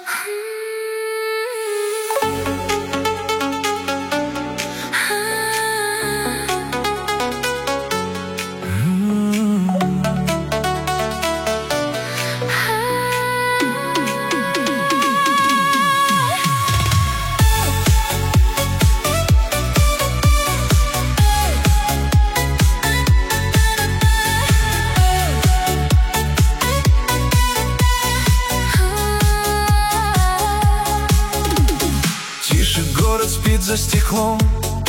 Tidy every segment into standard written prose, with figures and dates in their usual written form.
Город спит за стеклом,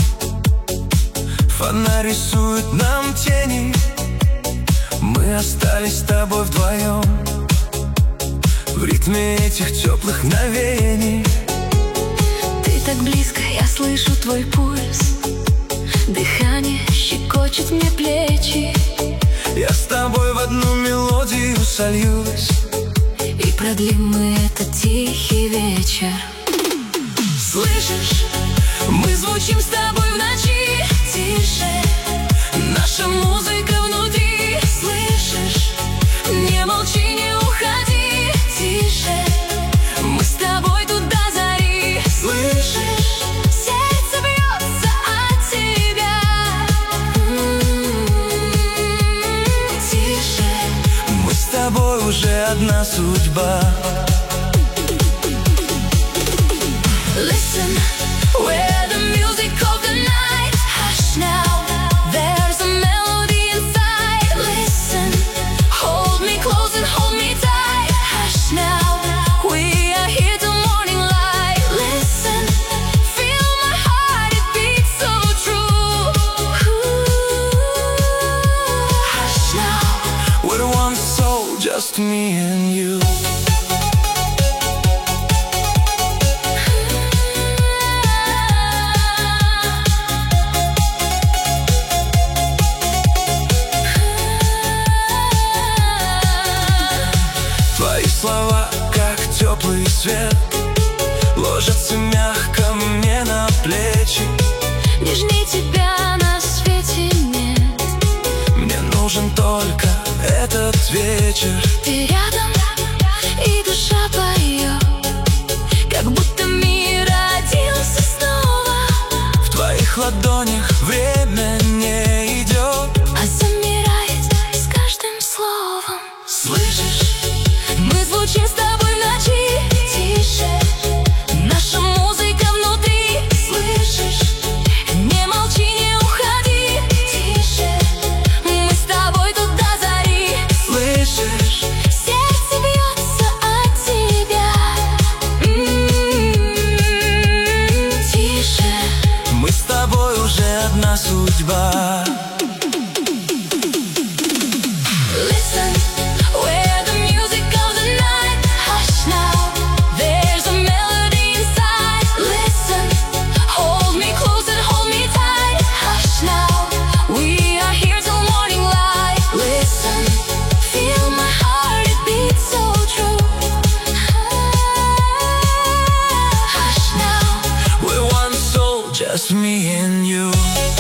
фонарь рисует нам тени. Мы остались с тобой вдвоем в ритме этих теплых мгновений. Ты так близко, я слышу твой пульс, дыхание щекочет мне плечи. Я с тобой в одну мелодию сольюсь, и продлим мы этот тихий вечер. Слышишь, мы звучим с тобой в ночи. Тише, наша музыка внутри. Слышишь, не молчи, не уходи. Тише, мы с тобой тут до зари. слышишь, сердце бьется от тебя. Тише, мы с тобой уже одна судьба. Listen, we're the music of the night. Hush now, there's a melody inside. Listen, hold me close and hold me tight. Hush now, we are here till morning light. Listen, feel my heart, it beats so true. Hush now, We're one soul, just me and you. Твои слова, как теплый свет, ложатся мягко мне на плечи. нежней тебя на свете нет. Мне нужен только этот вечер. Ты рядом, и душа поет, как будто мир родился снова. В твоих ладонях время не идет, А замирает с каждым словом. слышишь? Мы звучим с тобой в ночи. Тише, наша музыка внутри. Слышишь, не молчи, не уходи. Тише, мы с тобой тут до зари. Слышишь? Сердце бьется от тебя. Тише, Мы с тобой уже одна судьба. listen, we're the music of the night. Hush now, there's a melody inside. Listen, hold me close and hold me tight. Hush now, we are here till morning light. Listen, feel my heart, it beats so true. Hush now, We're one soul, just me and you.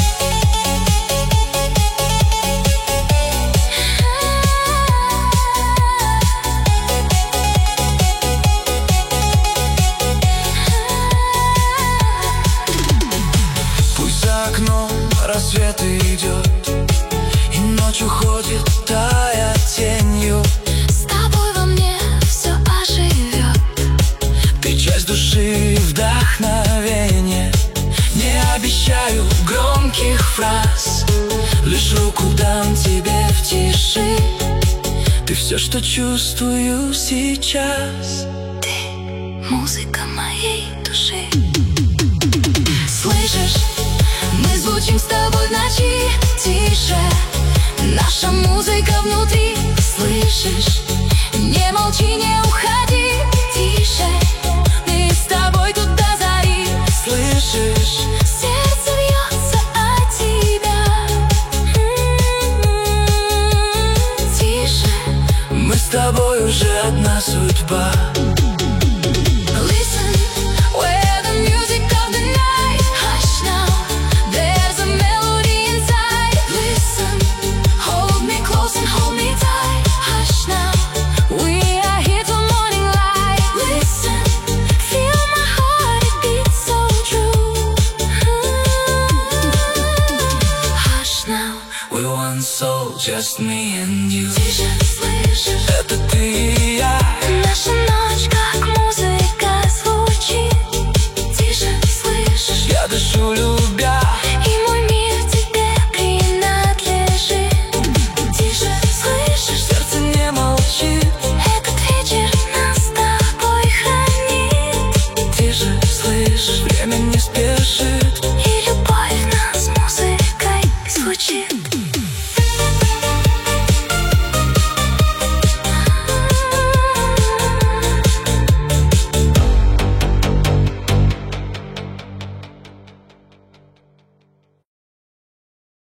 Пусть за окном рассвет идет, и ночь уходит, тая тенью. с тобой во мне все оживет. Ты часть души, вдохновение. Не обещаю громких фраз, лишь руку дам тебе в тиши. Ты все, что чувствую сейчас. Музыка моей души. Слышишь, мы звучим с тобой в ночи. Тише, наша музыка внутри. Слышишь, не молчи, не уходи. Тише, мы с тобой тут до зари. Слышишь? Сердце бьется от тебя. Тише, Мы с тобой уже одна судьба. listen, we're the music of the night. Hush now, there's a melody inside. Listen, hold me close and hold me tight. Hush now, we are here till morning light. Listen, just me and you. Vision